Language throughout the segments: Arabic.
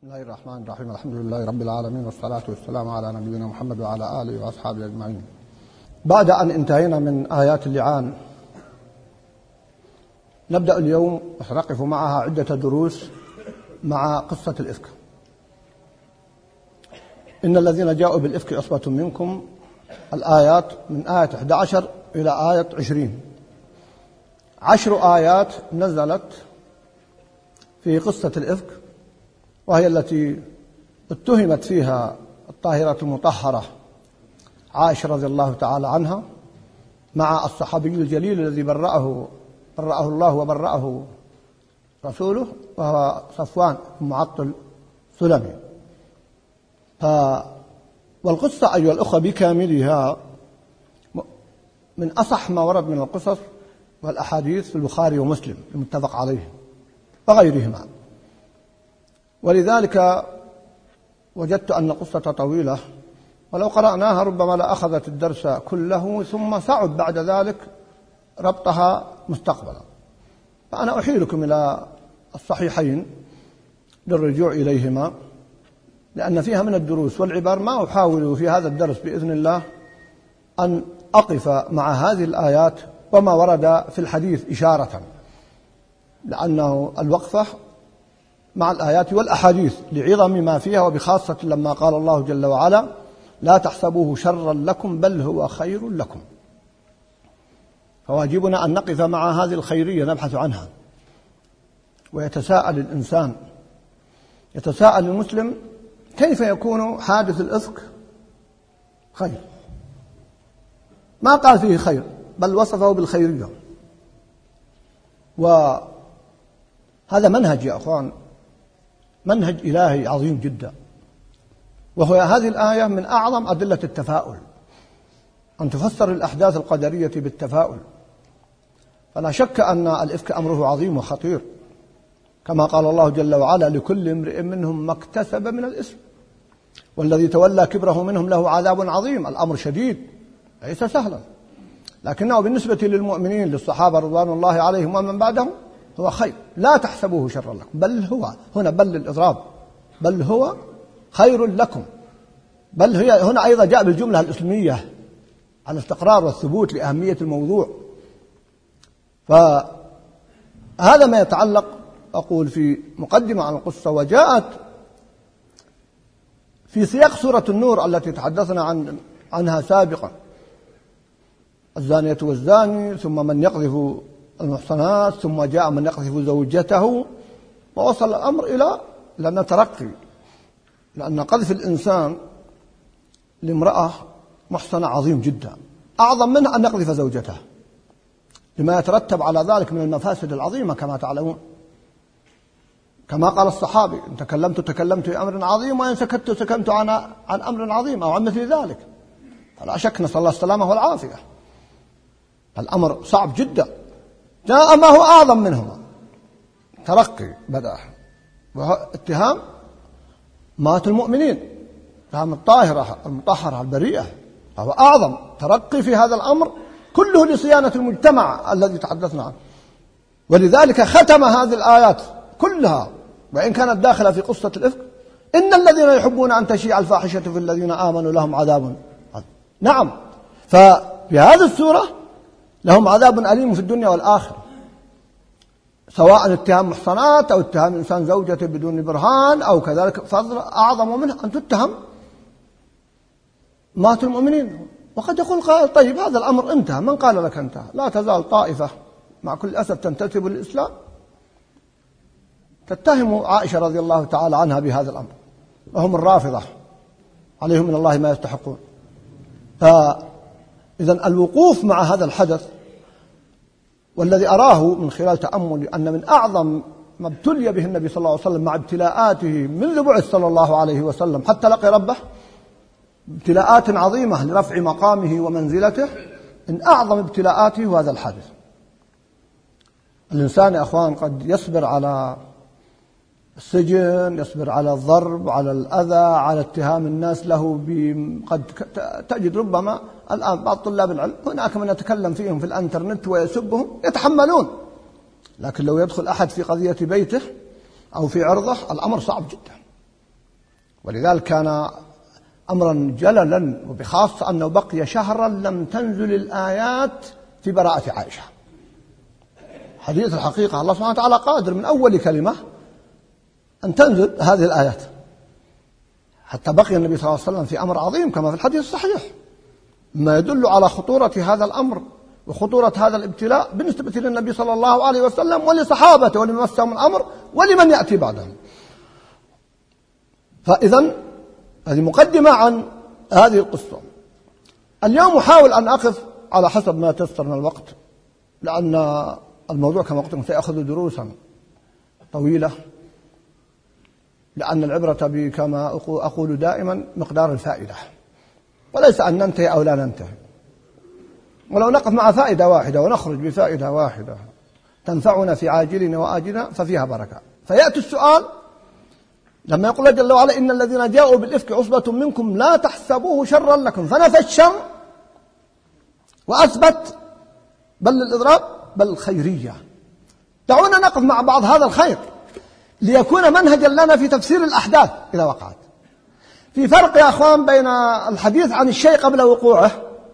بسم الله الرحمن الرحيم. الحمد لله رب العالمين، والصلاة والسلام على نبينا محمد وعلى آله وأصحابه أجمعين. بعد أن انتهينا من آيات اللعان، نبدأ اليوم نقف معها عدة دروس مع قصة الإفك. إن الذين جاءوا بالإفك عصبة منكم، الآيات من آية 11 إلى آية 20. 10 آيات نزلت في قصة الإفك، وهي التي اتهمت فيها الطاهرة المطهرة عائشة رضي الله تعالى عنها مع الصحابي الجليل الذي برأه الله وبرأه رسوله، وهو صفوان بن معطل سلمي. والقصة أيها الأخوة بكاملها من أصح ما ورد من القصص والأحاديث في البخاري ومسلم المتفق عليه وغيرهما، ولذلك وجدت أن القصة طويلة، ولو قرأناها ربما لأخذت الدرس كله، ثم صعب بعد ذلك ربطها مستقبلا. فأنا أحيلكم إلى الصحيحين للرجوع إليهما، لأن فيها من الدروس والعبر ما أحاول في هذا الدرس بإذن الله أن أقف مع هذه الآيات وما ورد في الحديث إشارة، لأنه الوقفة مع الآيات والأحاديث لعظم ما فيها، وبخاصة لما قال الله جل وعلا: لا تحسبوه شرا لكم بل هو خير لكم. فواجبنا أن نقف مع هذه الخيرية نبحث عنها. ويتساءل الإنسان، يتساءل المسلم: كيف يكون حادث الإفك خير؟ ما قال فيه خير، بل وصفه بالخيرية. وهذا منهج يا أخوان، منهج إلهي عظيم جدا، وهو هذه الآية من أعظم أدلة التفاؤل، أن تفسر الأحداث القدرية بالتفاؤل. فلا شك أن الإفك أمره عظيم وخطير، كما قال الله جل وعلا: لكل امرئ منهم ما اكتسب من الإثم والذي تولى كبره منهم له عذاب عظيم. الأمر شديد ليس سهلا، لكنه بالنسبة للمؤمنين للصحابة رضوان الله عليهم ومن بعدهم هو خير. لا تحسبوه شرا لكم بل هو، هنا بل للإضراب، بل هو خير لكم. بل هي هنا أيضا جاء بالجملة الإسلامية على الاستقرار والثبوت لأهمية الموضوع. فهذا ما يتعلق، أقول في مقدمة عن القصة، وجاءت في سياق سورة النور التي تحدثنا عنها سابقا: الزانية والزاني، ثم من يقذف المحصنات، ثم جاء من يقذف زوجته، ووصل الأمر إلى لأن ترقي، لأن قذف الإنسان لامرأة محصنة عظيم جدا، أعظم منها أن يقذف زوجته، لما يترتب على ذلك من المفاسد العظيمة كما تعلمون. كما قال الصحابي: إن تكلمت في أمر عظيم، وإن سكت عن أمر عظيم أو عن مثل ذلك. فلا شك، نسأل الله السلامة والعافية. الأمر صعب جدا. جاء ما هو أعظم منهما، ترقي بدأ، وهو اتهام مات المؤمنين، اتهام الطاهرة المطهرة البريئة، فهو أعظم ترقي في هذا الأمر كله لصيانة المجتمع الذي تحدثنا عنه. ولذلك ختم هذه الآيات كلها، وإن كانت داخلة في قصة الإفك: إن الذين يحبون أن تشيع الفاحشة في الذين آمنوا لهم عذاب عظيم. نعم، ففي هذه السورة لهم عذاب أليم في الدنيا والآخرة، سواء اتهام محصنات أو اتهام إنسان زوجته بدون برهان، أو كذلك فضل أعظم منه أن تتهم مات المؤمنين. وقد يقول قائل: طيب هذا الأمر انتهى، من قال لك انتهى؟ لا تزال طائفة مع كل أسف تنتسب للإسلام تتهم عائشة رضي الله تعالى عنها بهذا الأمر، وهم الرافضة عليهم من الله ما يستحقون. فإذن الوقوف مع هذا الحدث، والذي أراه من خلال تأملي أن من أعظم ما ابتلي به النبي صلى الله عليه وسلم مع ابتلاءاته منذ بعث صلى الله عليه وسلم حتى لقي ربه، ابتلاءات عظيمة لرفع مقامه ومنزلته، من أعظم ابتلاءاته هذا الحادث. الإنسان يا أخوان قد يصبر على السجن، يصبر على الضرب، على الأذى، على اتهام الناس له قد تجد ربما الآن بعض طلاب العلم هناك من يتكلم فيهم في الانترنت ويسبهم يتحملون، لكن لو يدخل أحد في قضية بيته أو في عرضه الأمر صعب جدا. ولذلك كان أمرا جللا، وبخاصة أنه بقي شهرا لم تنزل الآيات في براءة عائشة. حديث الحقيقة الله سبحانه وتعالى قادر من أول كلمة أن تنزل هذه الآيات، حتى بقي النبي صلى الله عليه وسلم في أمر عظيم كما في الحديث الصحيح، ما يدل على خطورة هذا الأمر وخطورة هذا الابتلاء بالنسبة للنبي صلى الله عليه وسلم ولصحابته ولمن مسهم الأمر ولمن يأتي بعدهم. فإذن هذه مقدمة عن هذه القصة. اليوم أحاول أن أقف على حسب ما تيسر من الوقت، لأن الموضوع كما قلت سيأخذ دروسا طويلة، لأن العبرة كما أقول دائما مقدار الفائدة، وليس أن ننتهي أو لا ننتهي. ولو نقف مع فائدة واحدة ونخرج بفائدة واحدة تنفعنا في عاجلنا وآجلنا ففيها بركة. فيأتي السؤال لما يقول الله جل وعلا إن الذين جاءوا بالإفك عصبة منكم لا تحسبوه شرا لكم، فنفى الشر وأثبت بل الإضراب بل الخيرية. دعونا نقف مع بعض هذا الخير ليكون منهجا لنا في تفسير الأحداث إذا وقعت. في فرق يا أخوان بين الحديث عن الشيء قبل وقوعه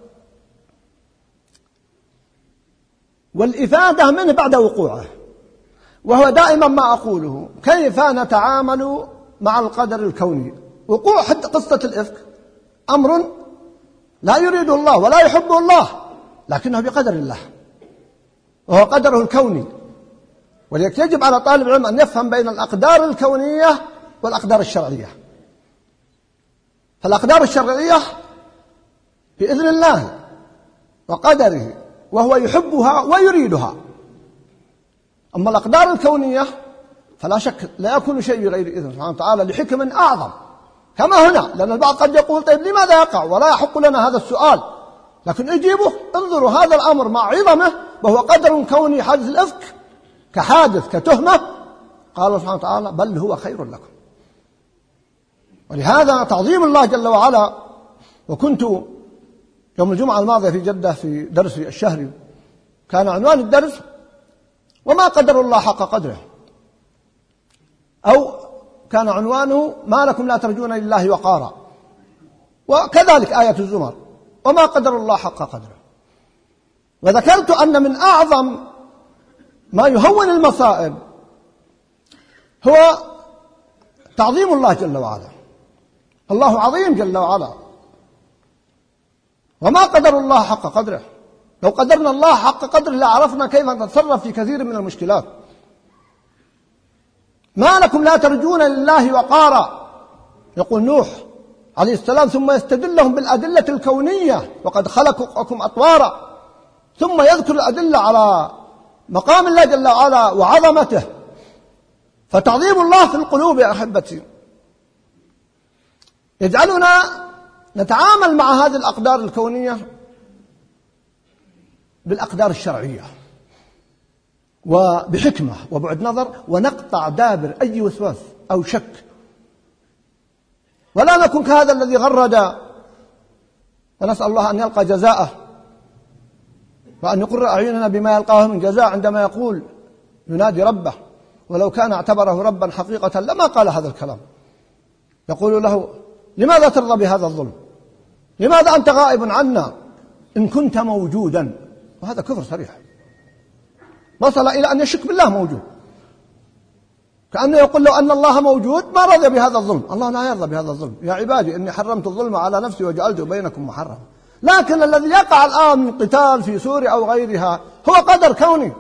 والإفادة منه بعد وقوعه، وهو دائما ما أقوله كيف نتعامل مع القدر الكوني. وقوع حتى قصة الإفك أمر لا يريده الله ولا يحبه الله، لكنه بقدر الله وهو قدره الكوني. ولذلك يجب على طالب العلم أن يفهم بين الأقدار الكونية والأقدار الشرعية. فالأقدار الشرعية بإذن الله وقدره وهو يحبها ويريدها، أما الأقدار الكونية فلا شك لا يكون شيء بغير إذن سبحانه وتعالى لحكم أعظم. كما هنا، لأن البعض قد يقول طيب لماذا يقع ولا يحق لنا هذا السؤال، لكن اجيبه انظروا هذا الأمر مع عظمه وهو قدر كوني. حادث الإفك كحادث كتهمة قال سبحانه وتعالى بل هو خير لكم. ولهذا تعظيم الله جل وعلا. وكنت يوم الجمعة الماضية في جدة في درسي الشهري، كان عنوان الدرس وما قدر الله حق قدره، أو كان عنوانه ما لكم لا ترجون لله وقارا، وكذلك آية الزمر وما قدر الله حق قدره. وذكرت أن من أعظم ما يهون المصائب هو تعظيم الله جل وعلا. الله عظيم جل وعلا، وما قدر الله حق قدره. لو قدرنا الله حق قدره لعرفنا كيف نتصرف في كثير من المشكلات. ما لكم لا ترجون لله وقارا، يقول نوح عليه السلام، ثم يستدلهم بالأدلة الكونية وقد خلقكم أطوارا، ثم يذكر الأدلة على مقام الله جل وعلا وعظمته. فتعظيم الله في القلوب يا أحبتي يجعلنا نتعامل مع هذه الأقدار الكونية بالأقدار الشرعية وبحكمة وبعد نظر، ونقطع دابر أي وسواس أو شك، ولا نكون كهذا الذي غرد، ونسأل الله أن يلقى جزاءه وأن يقر أعيننا بما يلقاه من جزاء عندما يقول ينادي ربه، ولو كان اعتبره ربا حقيقة لما قال هذا الكلام. يقول له لماذا ترضى بهذا الظلم؟ لماذا أنت غائب عنا إن كنت موجودا؟ وهذا كفر صريح، وصل إلى أن يشك بالله موجود، كأنه يقول لو أن الله موجود ما رضي بهذا الظلم. الله لا يرضى بهذا الظلم. يا عبادي إني حرمت الظلم على نفسي وجعلته بينكم محرما. لكن الذي يقع الآن من قتال في سوريا أو غيرها هو قدر كوني.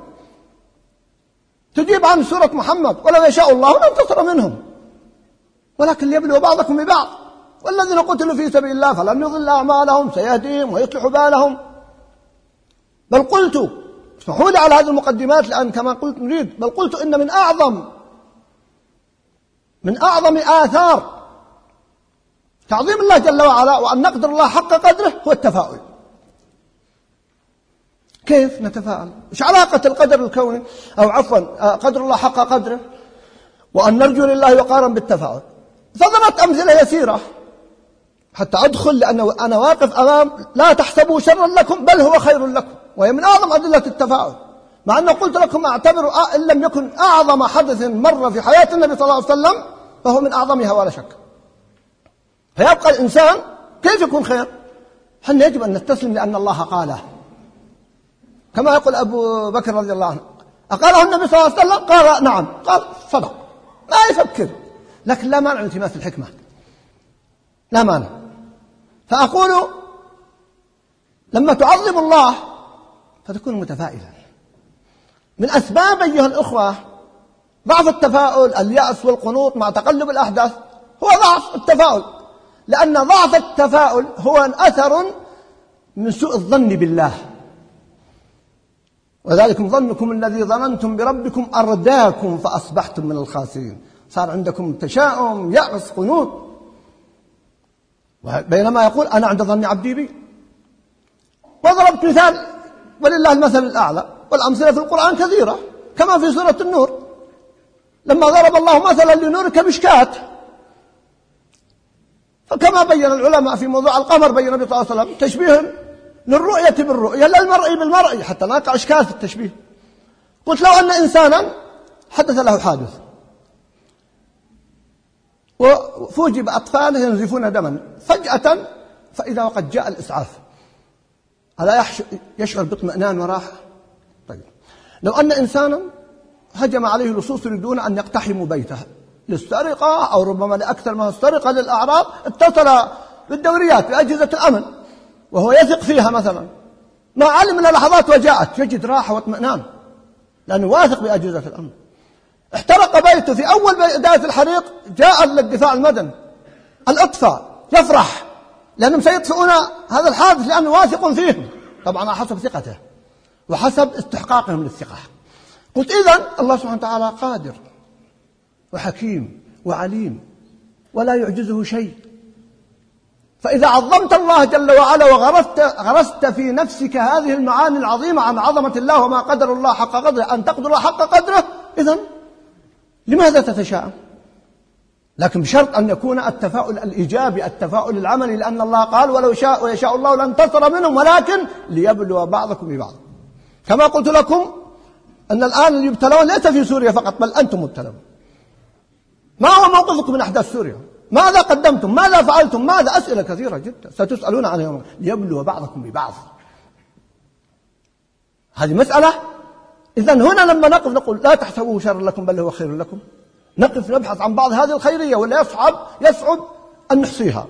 تجيب عن سورة محمد ولو يشاء الله لانتصر منهم، ولكن ليبلو بعضكم ببعض، والذين قتلوا في سبيل الله فلن يضل أعمالهم سيهديهم ويصلح بالهم. بل قلت، اسمحوا لي على هذه المقدمات لأن كما قلت نريد، بل قلت إن من أعظم آثار تعظيم الله جل وعلا وأن نقدر الله حق قدره هو التفاؤل. كيف نتفاءل؟ إيش علاقة القدر الكوني أو عفوا قدر الله حق قدره وأن نرجو لله وقارا بالتفاؤل؟ فضربت أمثلة يسيرة حتى أدخل، لأنه أنا واقف أمام لا تحسبوا شرا لكم بل هو خير لكم، وهي من أعظم أدلة التفاؤل. مع أنه قلت لكم أعتبروا إن لم يكن أعظم حدث مر في حياة النبي صلى الله عليه وسلم فهو من أعظمها ولا شك. فيبقى الإنسان كيف يكون خير؟ حنا يجب أن نستسلم لأن الله قاله، كما يقول أبو بكر رضي الله عنه: أقاله النبي صلى الله عليه وسلم؟ قال نعم. قال صدق، ما يفكر، لكن لا مانع من التماس الحكمة، لا مانع. فأقول لما تعظم الله فتكون متفائلا. من أسباب أيها الأخوة ضعف التفاؤل، اليأس والقنوط مع تقلب الأحداث، هو ضعف التفاؤل، لأن ضعف التفاؤل هو أثر من سوء الظن بالله. وذلكم ظنكم الذي ظننتم بربكم أرداكم فأصبحتم من الخاسرين. صار عندكم تشاؤم، يأس، قنوط، بينما يقول أنا عند ظن عبدي بي. وضربت مثال ولله المثل الأعلى، والأمثلة في القرآن كثيرة، كما في سورة النور لما ضرب الله مثلا لنور كمشكاة. فكما بين العلماء في موضوع القمر، بين النبي صلى الله عليه وسلم تشبيه للرؤية بالرؤية لا المرء بالمرء، حتى لا يقع إشكال في التشبيه. قلت لو أن إنسانا حدث له حادث وفوجئ بأطفاله ينزفون دما فجأة، فإذا وقد جاء الإسعاف، ألا يشعر باطمئنان وراحة؟ طيب، لو أن إنسانا هجم عليه لصوص يريدون أن يقتحموا بيته للسرقة أو ربما لأكثر من السرقة للأعراض، اتصل بالدوريات بأجهزة الأمن وهو يثق فيها مثلا، ما علم من لحظات وجاءت، يجد راحة واطمئنان لأنه واثق بأجهزة الأمن. احترق بيته في أول بداية الحريق، جاء للدفاع المدني الإطفاء، يفرح لأنهم سيطفئون هذا الحادث لأنه واثق فيهم، طبعا على حسب ثقته وحسب استحقاقهم للثقة. قلت إذن الله سبحانه وتعالى قادر وحكيم وعليم ولا يعجزه شيء. فإذا عظمت الله جل وعلا وغرست في نفسك هذه المعاني العظيمة عن عظمة الله وما قدر الله حق قدره، أن تقدر حق قدره، إذن لماذا تتشاءم؟ لكن بشرط أن يكون التفاؤل الإيجابي، التفاؤل العملي، لأن الله قال ولو شاء ويشاء الله لانتصر منهم ولكن ليبلو بعضكم ببعض. كما قلت لكم أن الآن اللي يبتلون ليس في سوريا فقط، بل أنتم مبتلون. ما هو موقفكم من أحداث سوريا؟ ماذا قدمتم؟ ماذا فعلتم؟ ماذا؟ أسئلة كثيرة جدا ستسألون عنها يوم، ليبلو بعضكم ببعض. هذه مسألة. إذن هنا لما نقف نقول لا تحسبوه شرا لكم بل هو خير لكم، نقف نبحث عن بعض هذه الخيرية، ولا يصعب أن نحصيها.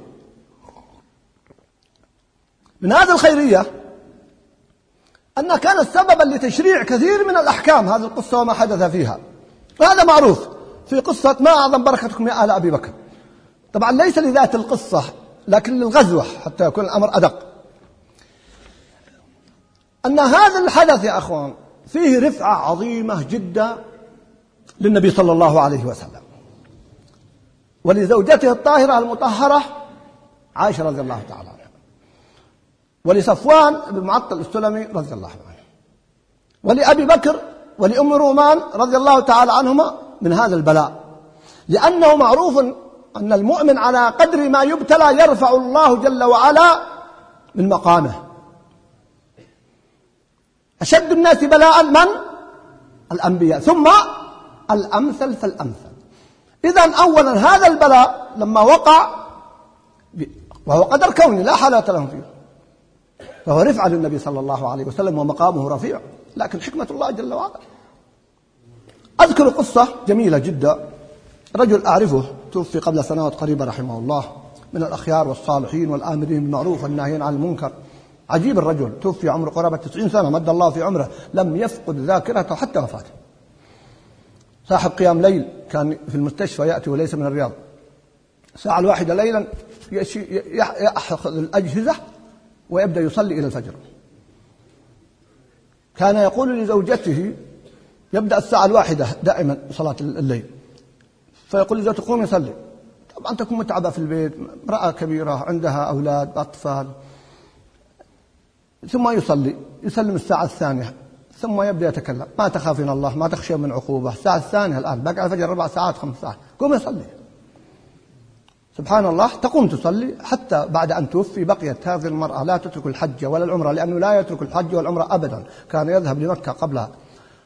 من هذه الخيرية أنها كانت سببا لتشريع كثير من الأحكام، هذه القصة وما حدث فيها، وهذا معروف في قصة ما أعظم بركتكم يا آل أبي بكر. طبعا ليس لذات القصة لكن للغزوة حتى يكون الأمر أدق. أن هذا الحدث يا أخوان فيه رفعة عظيمة جدا للنبي صلى الله عليه وسلم ولزوجته الطاهرة المطهرة عائشة رضي الله تعالى عنها، ولصفوان بن معطل السلمي رضي الله عنه، ولأبي بكر ولأم رومان رضي الله تعالى عنهما من هذا البلاء، لأنه معروف أن المؤمن على قدر ما يبتلى يرفع الله جل وعلا من مقامه. أشد الناس بلاء من؟ الأنبياء، ثم الأمثل فالأمثل. إذن أولا هذا البلاء لما وقع وهو قدر كوني لا حالة لهم فيه، فهو رفع للنبي صلى الله عليه وسلم ومقامه رفيع، لكن حكمة الله جل وعلا. أذكر قصة جميلة جدا، رجل أعرفه توفي قبل سنوات قريبة رحمه الله، من الأخيار والصالحين والآمرين بالمعروف والناهين عن المنكر. عجيب الرجل، توفي عمره قرابة 90 سنة، مد الله في عمره، لم يفقد ذاكرته حتى وفاته. صاحب قيام ليل، كان في المستشفى يأتي وليس من الرياض، الساعة الواحدة ليلا يأخذ الأجهزة ويبدأ يصلي إلى الفجر. كان يقول لزوجته، يبدأ الساعة الواحدة دائما صلاة الليل، فيقول لزوجته قومي صلي. طبعا تكون متعبة في البيت، امرأة كبيرة عندها أولاد أطفال، ثم يصلي، يسلم الساعة الثانية، ثم يبدأ يتكلم، ما تخافين الله، ما تخشى من عقوبة، الساعة الثانية الآن باقي على الفجر 4 ساعات 5 ساعات، قومي صلي. سبحان الله، تقوم تصلي حتى بعد أن توفي بقيت هذه المرأة لا تترك الحج ولا العمرة، لأنه لا يترك الحج والعمرة أبدا، كان يذهب لمكة قبل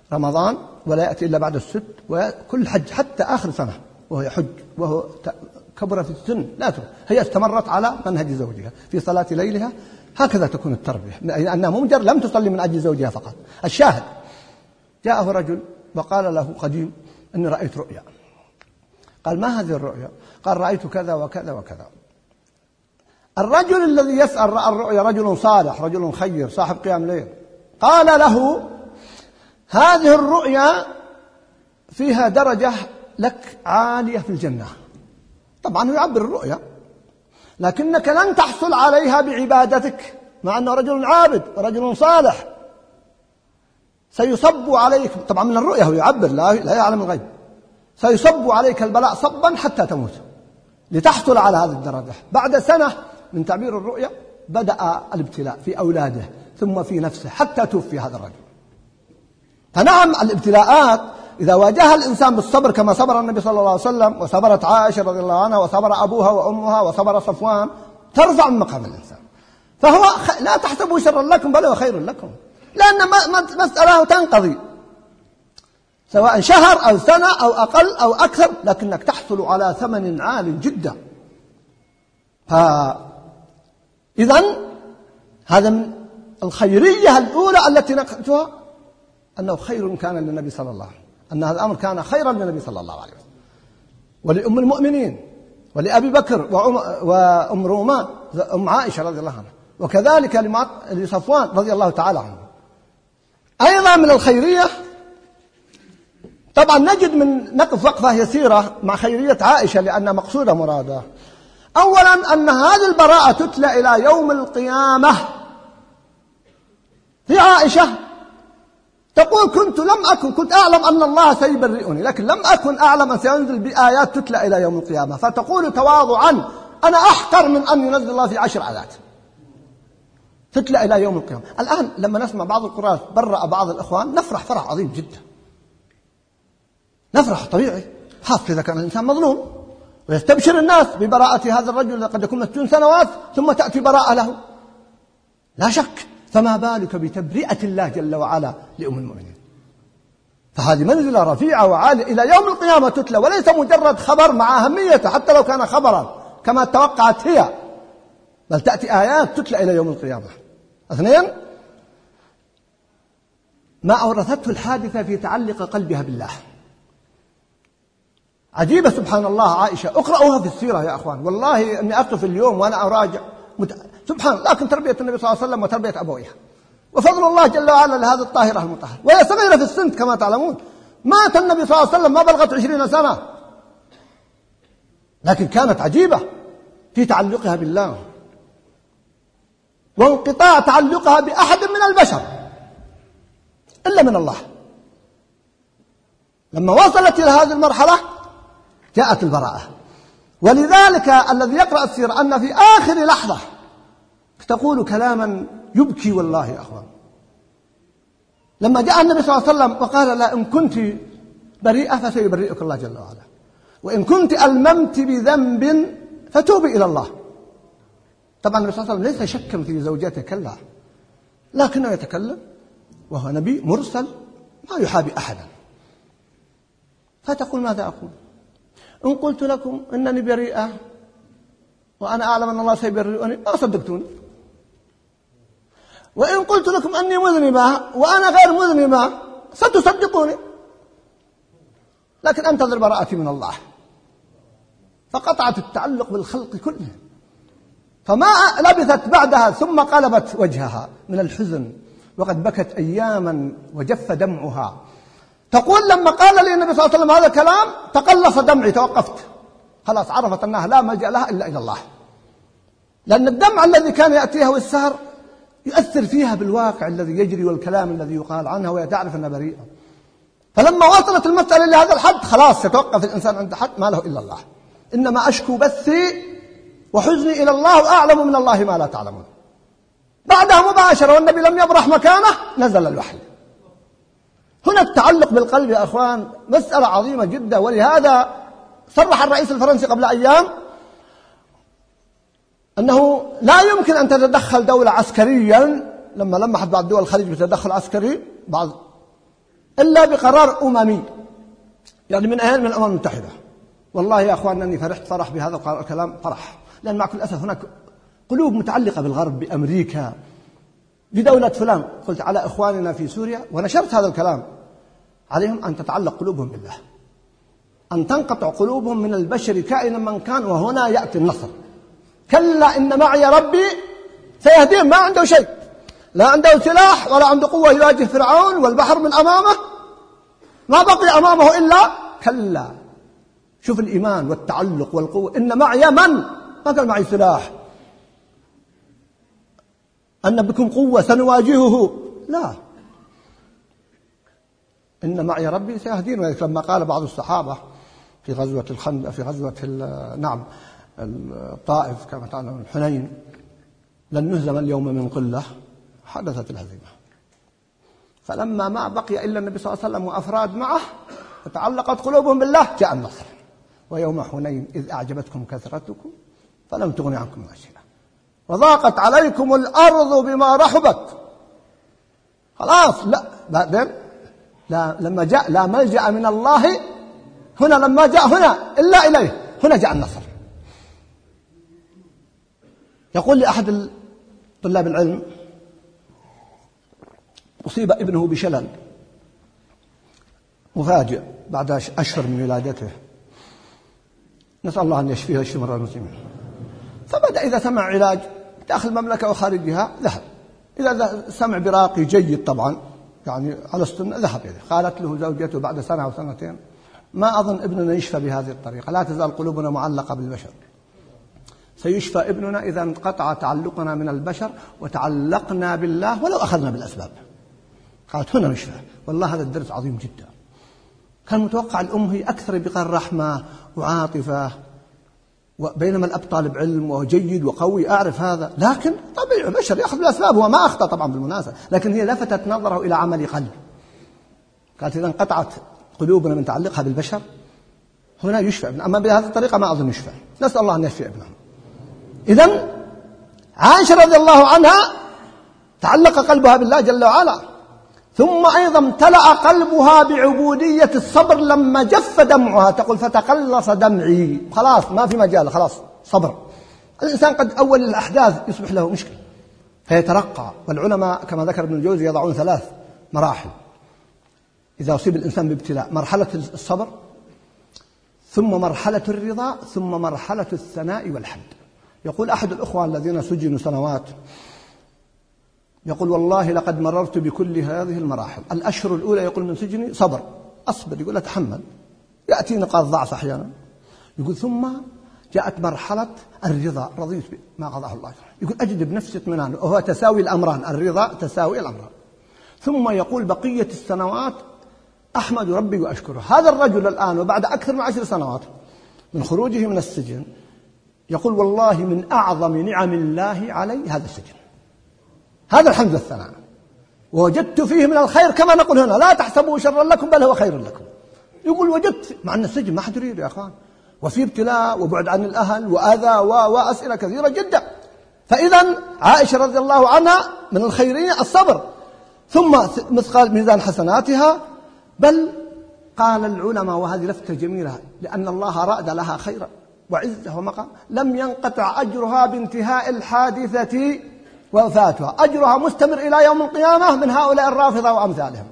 رمضان ولا يأتي إلا بعد الست، وكل حج حتى آخر سنة وهو يحج، وهو كبر في السن لا ترك. هي استمرت على منهج زوجها في صلاة ليلها، هكذا تكون التربية، أنها مجرد لم تصلي من أجل زوجها فقط. الشاهد جاءه رجل وقال له قديم إني رأيت رؤيا. قال ما هذه الرؤيا؟ قال رأيت كذا وكذا وكذا. الرجل الذي يسأل رأى الرؤيا رجل صالح رجل خير صاحب قيام ليل. قال له هذه الرؤيا فيها درجة لك عالية في الجنة. طبعا هو يعبر الرؤيا، لكنك لن تحصل عليها بعبادتك، مع أنه رجل عابد ورجل صالح. سيصب عليك، طبعا من الرؤيا هو يعبر، لا يعلم الغيب. سيصب عليك البلاء صبا حتى تموت لتحصل على هذه الدرجة. بعد سنة من تعبير الرؤيا بدأ الابتلاء في أولاده ثم في نفسه حتى توفي هذا الرجل. فنعم الابتلاءات إذا واجهها الإنسان بالصبر كما صبر النبي صلى الله عليه وسلم وصبرت عائشة رضي الله عنها وصبر أبوها وأمها وصبر صفوان، ترفع من مقام الإنسان. فهو لا تحسبوا شرا لكم بل هو خير لكم، لأن مسألة تنقضي سواء شهر أو سنة أو أقل أو أكثر، لكنك تحصل على ثمن عال جدا. إذن هذا من الخيرية الأولى التي نقلتها، أنه خير كان للنبي صلى الله عليه وسلم، أن هذا الأمر كان خيرا للنبي صلى الله عليه وسلم ولأم المؤمنين ولأبي بكر وأم رومان أم عائشة رضي الله عنها، وكذلك لصفوان رضي الله تعالى عنه. أيضا من الخيرية، طبعا نجد من نقف وقفة يسيرة مع خيرية عائشة لأن مقصودة مرادة. أولا أن هذه البراءة تتلى إلى يوم القيامة. في عائشة تقول كنت أعلم أن الله سيبرئني، لكن لم أكن أعلم أن سينزل بآيات تتلى إلى يوم القيامة. فتقول تواضعا أنا أحقر من أن ينزل الله في 10 آيات تتلى إلى يوم القيامة. الآن لما نسمع بعض القرآن برأ بعض الإخوان نفرح فرح عظيم جدا، نفرح طبيعي، خاصة إذا كان الإنسان مظلوم، ويستبشر الناس ببراءة هذا الرجل قد يكون 60 سنوات ثم تأتي براءة له، لا شك. فما بالك بتبرئة الله جل وعلا لأم المؤمنين؟ فهذه منزلة رفيعة وعالية إلى يوم القيامة تتلى، وليس مجرد خبر مع أهميته حتى لو كان خبرا كما توقعت هي، بل تأتي آيات تتلى إلى يوم القيامة. 2، ما أورثته الحادثة في تعلق قلبها بالله. عجيبة سبحان الله عائشة، اقرأوها في السيرة يا أخوان، والله أني أقف اليوم وأنا أراجع سبحان الله. لكن تربية النبي صلى الله عليه وسلم وتربية أبويها وفضل الله جل وعلا لهذه الطاهرة المطهرة، وهي صغيرة في السن كما تعلمون. مات النبي صلى الله عليه وسلم ما بلغت 20 سنة، لكن كانت عجيبة في تعلقها بالله وانقطاع تعلقها بأحد من البشر إلا من الله. لما وصلت إلى هذه المرحلة جاءت البراءة. ولذلك الذي يقرأ السيرة أن في آخر لحظة تقول كلاما يبكي والله يا أخوان، لما جاء النبي صلى الله عليه وسلم وقال لا إن كنت بريئة فسيبرئك الله جل وعلا، وإن كنت ألممت بذنب فتوبي إلى الله. طبعا النبي صلى الله عليه وسلم ليس شكا في زوجته كلا، لكنه يتكلم وهو نبي مرسل ما يحابي أحدا. فتقول ماذا أقول؟ إن قلت لكم إنني بريئة وأنا أعلم أن الله سيبرئني ما صدقتوني، وإن قلت لكم أني مذنبة وأنا غير مذنبة ستصدقوني، لكن أنتظر براءتي من الله. فقطعت التعلق بالخلق كله، فما لبثت بعدها ثم قلبت وجهها من الحزن وقد بكت أياما وجف دمعها. تقول لما قال لي النبي صلى الله عليه وسلم هذا الكلام تقلص دمعي، توقفت، خلاص عرفت أنها لا ملجأ لها إلا إلى الله، لأن الدمع الذي كان يأتيها والسهر يؤثر فيها بالواقع الذي يجري والكلام الذي يقال عنها، وهي تعرف أنها بريئة. فلما وصلت المسألة لهذا الحد خلاص يتوقف الإنسان عند حد ما له إلا الله. إنما أشكو بثي وحزني إلى الله وأعلم من الله ما لا تعلمون. بعدها مباشرة والنبي لم يبرح مكانه نزل الوحي. هنا التعلق بالقلب يا أخوان مسألة عظيمة جدا، ولهذا صرح الرئيس الفرنسي قبل أيام أنه لا يمكن أن تتدخل دولة عسكريا، لما لمحت بعض دول الخليج بتدخل عسكري إلا بقرار أممي، يعني من الأمم المتحدة. والله يا أخواننا أني فرحت فرح بهذا الكلام فرح، لأن مع كل أسف هناك قلوب متعلقة بالغرب، بأمريكا، بدولة فلان. قلت على إخواننا في سوريا ونشرت هذا الكلام، عليهم أن تتعلق قلوبهم بالله، أن تنقطع قلوبهم من البشر كائنا من كان، وهنا يأتي النصر. كلا إن معي ربي سيهدين. ما عنده شيء، لا عنده سلاح ولا عنده قوة يواجه فرعون والبحر من أمامه، ما بقي أمامه إلا كلا. شوف الإيمان والتعلق والقوة. إن معي من؟ ما قال معي سلاح، أن بكم قوة سنواجهه، لا، إن معي ربي سيهدين. لما قال بعض الصحابة في غزوة الخندق، في غزوة الطائف كما تعلم الحنين، لن نهزم اليوم من قلة، حدثت الهزيمة. فلما ما بقي إلا النبي صلى الله عليه وسلم وأفراد معه وتعلقت قلوبهم بالله، جاء النصر. ويوم حنين إذ أعجبتكم كثرتكم فلم تغن عنكم شيئا وضاقت عليكم الأرض بما رحبت. خلاص، لا بعدين لما جاء لا ملجأ من الله هنا، لما جاء هنا إلا إليه، هنا جاء النصر. يقول لي أحد طلاب العلم: أصيب ابنه بشلل مفاجئ بعد أشهر من ولادته، نسأل الله أن يشفيه ويشفي مرضى المسلمين. فبدأ إذا سمع علاج داخل المملكة وخارجها ذهب، إذا سمع براقي جيد طبعا يعني على السنة ذهب إليه. قالت له زوجته بعد سنة أو سنتين: ما أظن ابننا يشفى بهذه الطريقة، لا تزال قلوبنا معلقة بالبشر، سيشفى ابننا إذا انقطع تعلقنا من البشر وتعلقنا بالله ولو أخذنا بالأسباب. قالت: هنا نشفى. والله هذا الدرس عظيم جدا. كان متوقع الأم هي أكثر بقى رحمة وعاطفة، بينما الأب طالب علم وجيد وقوي، أعرف هذا، لكن طبيعي بشر يأخذ بالأسباب. هو ما أخطأ طبعا بالمناسبة، لكن هي لفتت نظره إلى عمل قلب. قالت: إذا انقطعت قلوبنا من تعلقها بالبشر هنا يشفى ابنه، أما بهذه الطريقة ما أظن يشفى. نسأل الله أن يشفي ابنه. إذن عائشة رضي الله عنها تعلق قلبها بالله جل وعلا، ثم أيضا امتلأ قلبها بعبودية الصبر لما جف دمعها. تقول: فتقلص دمعي، خلاص ما في مجال، خلاص صبر. الإنسان قد أول الأحداث يصبح له مشكلة فيترقى، والعلماء كما ذكر ابن الجوزي يضعون 3 مراحل إذا أصيب الإنسان بابتلاء: مرحلة الصبر، ثم مرحلة الرضا، ثم مرحلة الثناء والحمد. يقول أحد الأخوة الذين سجنوا سنوات، يقول: والله لقد مررت بكل هذه المراحل. الأشهر الأولى يقول من سجني صبر، أصبر، يقول أتحمل، يأتي نقاط ضعف أحيانا. يقول ثم جاءت مرحلة الرضا، رضيت بما قضاه الله. يقول أجد بنفسي اطمئنان، وهو تساوي الأمران، الرضا تساوي الأمران. ثم يقول بقية السنوات أحمد ربي وأشكره. هذا الرجل الآن وبعد أكثر من 10 سنوات من خروجه من السجن يقول: والله من أعظم نعم الله علي هذا السجن، هذا الحمد والثناء، ووجدت فيه من الخير كما نقول هنا: لا تحسبوا شرا لكم بل هو خير لكم. يقول وجدت، مع أن السجن ما حد يريد يا أخوان، وفي ابتلاء وبعد عن الأهل وأذى وأسئلة كثيرة جدا. فإذا عائشة رضي الله عنها من الخيرية الصبر، ثم مثقال ميزان حسناتها. بل قال العلماء، وهذه لفتة جميلة، لأن الله رأد لها خيرا وعزة ومقام، لم ينقطع أجرها بانتهاء الحادثة ووفاتها، أجرها مستمر إلى يوم القيامة من هؤلاء الرافضة وأمثالهم،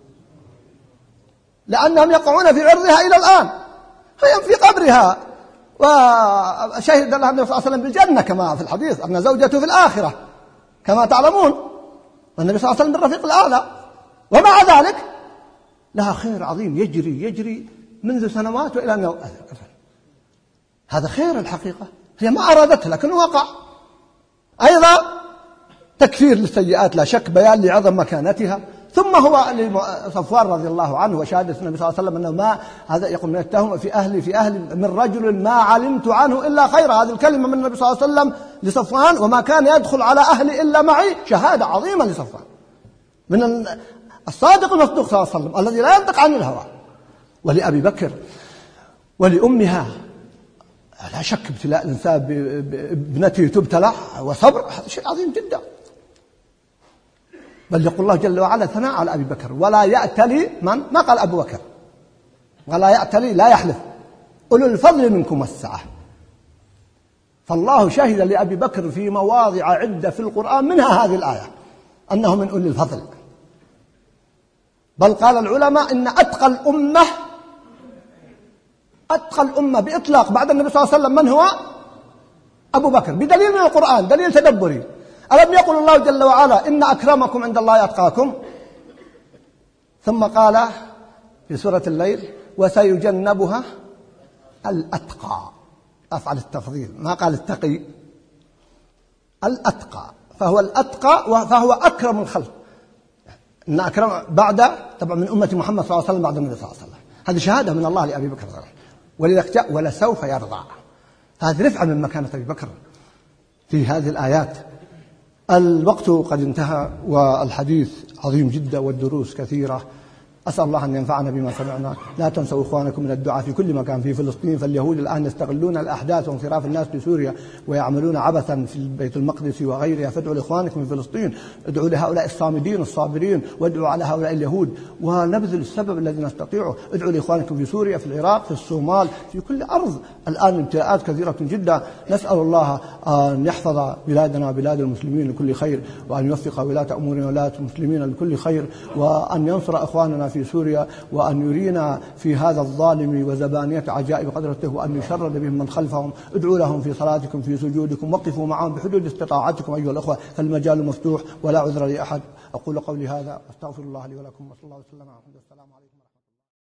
لأنهم يقعون في عرضها إلى الآن. هي في قبرها، وشهد لها النبي صلى الله عليه وسلم بالجنة كما في الحديث، أن زوجته في الآخرة كما تعلمون، والنبي صلى الله عليه وسلم بالرفيق الأعلى. ومع ذلك لها خير عظيم يجري منذ سنوات وإلى أن هذا خير الحقيقة، هي ما أرادته لكنه وقع. أيضا تكفير للسيئات لا شك، بيان لعظم مكانتها. ثم هو صفوان رضي الله عنه وشهادة النبي صلى الله عليه وسلم أنه ما هذا يقول من التهم في أهلي من رجل ما علمت عنه إلا خير. هذه الكلمة من النبي صلى الله عليه وسلم لصفوان: وما كان يدخل على أهلي إلا معي. شهادة عظيمة لصفوان من الصادق المصدوق صلى الله عليه وسلم الذي لا ينطق عن الهوى. ولأبي بكر ولأمها لا شك ابتلاء الإنسان بابنته تبتلع وصبر، هذا شيء عظيم جدا. بل يقول الله جل وعلا ثناء على أبي بكر: ولا يأتلي من، ما قال أبو بكر، ولا يأتلي لا يحلف، أولو الفضل منكم والسعة. فالله شهد لأبي بكر في مواضع عدة في القرآن منها هذه الآية أنه من أولي الفضل. بل قال العلماء إن أتقى الأمة بإطلاق بعد النبي صلى الله عليه وسلم من هو؟ أبو بكر، بدليل من القرآن، دليل تدبري. ألم يقل الله جل وعلا إن أكرمكم عند الله أتقاكم؟ ثم قال في سورة الليل وسيجنبها الأتقى، أفعل التفضيل، ما قال التقي، الأتقى، فهو الأتقى فهو أكرم الخلق. إن أكرم بعد طبعا من أمة محمد صلى الله عليه وسلم بعد النبي صلى الله عليه وسلم. هذه شهادة من الله لأبي بكر، ولذلك جاء ولسوف يرضى. هذه رفعة من مكانة أبي بكر في هذه الآيات. الوقت قد انتهى والحديث عظيم جدا والدروس كثيرة. أسأل الله أن ينفعنا بما سمعنا. لا تنسوا إخوانكم من الدعاء في كل مكان في فلسطين، فاليهود الآن يستغلون الأحداث وانصراف الناس لسوريا ويعملون عبثا في بيت المقدس وغيرها. فادعوا لإخوانكم في فلسطين، ادعوا لهؤلاء الصامدين الصابرين، وادعوا على هؤلاء اليهود ونبذل السبب الذي نستطيعه. ادعوا لإخوانكم في سوريا، في العراق، في الصومال، في كل أرض الآن ابتلاءات كثيرة جدا. نسأل الله أن يحفظ بلادنا وبلاد المسلمين لكل خير، وأن يوفق ولاة أمورنا ولاة المسلمين لكل خير، وأن ينصر إخواننا في سوريا، وأن يرينا في هذا الظالم وزبانية عجائب قدرته، وأن يشرد بهم من خلفهم. ادعوا لهم في صلاتكم في سجودكم، وقفوا معهم بحدود استطاعتكم أيها الأخوة، فالمجال مفتوح ولا عذر لأحد. أقول قولي هذا أستغفر الله لي ولكم، وصلى الله وسلم على محمد. السلام عليكم.